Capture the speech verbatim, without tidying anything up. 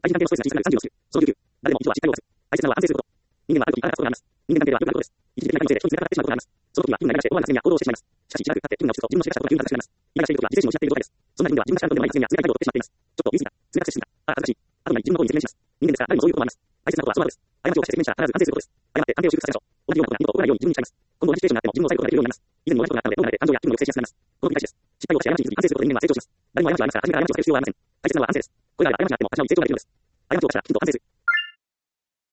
対人関係のストレスが小さくなるさんじゅうろく種。そのきゅうきゅう。誰でも一度は失敗を犯す。大切なのは安定すること。人間はある時必ずことがあります。人間関係ではよくあることです。一時的な関係のせいで人に繋がってしまうことがあります。その時は人間がいらして思わぬ発言や行動をしてしまいます。しかし、しばらく経って人が落ち着くと自分のしでかしたことが急に正しくなります。イライラしている時は自制心を失っている状態です。そんな人間は自分が知らんとでもない発言や冷たい態度をとってしまっています。ちょっと言い過ぎた。冷たく接しすぎた。ああ、恥ずかしい。あとが自分の行為に説明します。人間ですから誰もそういうこともあります。大切なことはその後です。過ちを犯して説明したら必ず安定することです。誤って関係を修復させましょう。同じようなことが二度と起こらないように自分に誓います。今度同じシチュエーションになっても自分を抑えることができるようになります。以前に同じことがあったので、どうなれ感情や気分の抑制しやすくなります。この繰り返しです。失敗を犯し過ちに気づき反省することで人間は成長します。誰も過ちはありますから、初めから過ちを避ける必要はありません。大切なのは反省です。これらで過ちがあっても私は見せることができるのです。過ちを犯したらきちんと反省する。